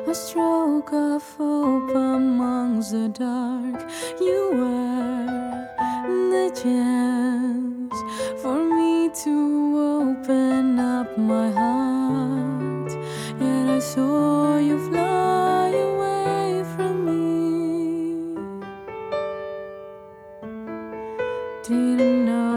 a stroke of hope amongst the dark. You were the chance for me to open up my heart, yet I saw you fly away from me. Didn't know